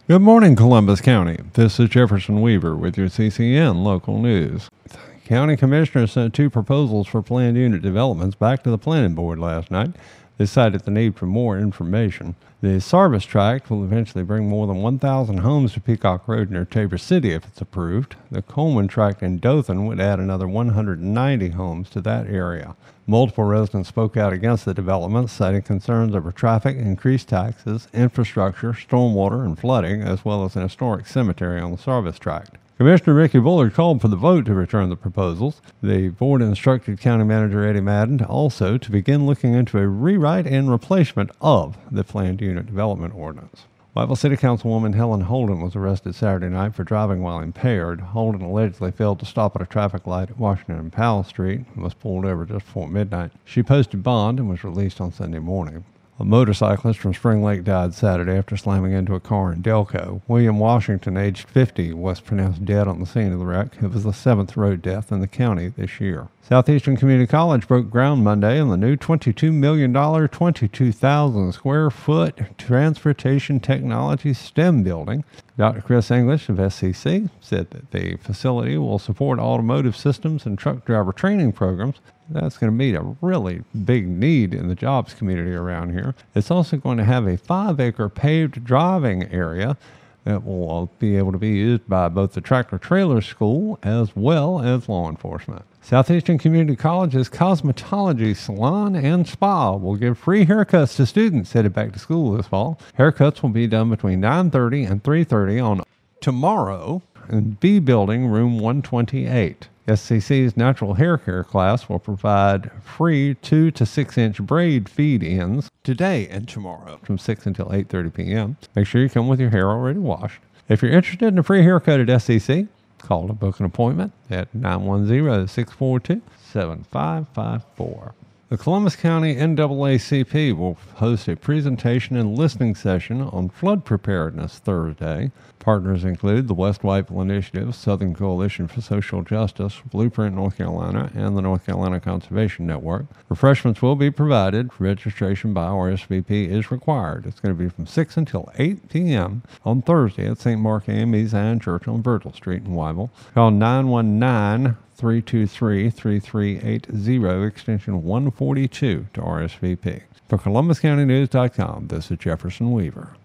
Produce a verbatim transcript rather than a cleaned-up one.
Good morning, Columbus County. This is Jefferson Weaver with your C C N local news. County commissioners sent two proposals for planned unit developments back to the planning board last night. They cited the need for more information. The Sarvis tract will eventually bring more than one thousand homes to Peacock Road near Tabor City if it's approved. The Coleman tract in Dothan would add another one hundred ninety homes to that area. Multiple residents spoke out against the development, citing concerns over traffic, increased taxes, infrastructure, stormwater, and flooding, as well as an historic cemetery on the Sarvis tract. Commissioner Ricky Bullard called for the vote to return the proposals. The board instructed County Manager Eddie Madden also to begin looking into a rewrite and replacement of the planned unit development ordinance. Whiteville City Councilwoman Helen Holden was arrested Saturday night for driving while impaired. Holden allegedly failed to stop at a traffic light at Washington and Powell Street and was pulled over just before midnight. She posted bond and was released on Sunday morning. A motorcyclist from Spring Lake died Saturday after slamming into a car in Delco. William Washington, aged fifty, was pronounced dead on the scene of the wreck. It was the seventh road death in the county this year. Southeastern Community College broke ground Monday on the new twenty-two million dollars, twenty-two thousand square foot Transportation Technology STEM building. Doctor Chris English of S C C said that the facility will support automotive systems and truck driver training programs. That's going to meet a really big need in the jobs community around here. It's also going to have a five acre paved driving area that will be able to be used by both the tractor trailer school as well as law enforcement. Southeastern Community College's cosmetology salon and spa will give free haircuts to students headed back to school this fall. Haircuts will be done between nine thirty and three thirty on tomorrow in B Building, room one twenty-eight. S C C's natural hair care class will provide free two to six inch braid feed-ins today and tomorrow from six until eight thirty p.m. Make sure you come with your hair already washed. If you're interested in a free haircut at S C C, call to book an appointment at nine one zero, six four two, seven five five four. The Columbus County N double A C P will host a presentation and listening session on flood preparedness Thursday. Partners include the West Whiteville Initiative, Southern Coalition for Social Justice, Blueprint North Carolina, and the North Carolina Conservation Network. Refreshments will be provided. Registration by R S V P is required. It's going to be from six until eight p.m. on Thursday at Saint Mark A M E Zion Church on Virgil Street in Whiteville. Call nine one nine, three two three, three three eight zero, extension one forty-two to R S V P. For Columbus County News dot com, this is Jefferson Weaver.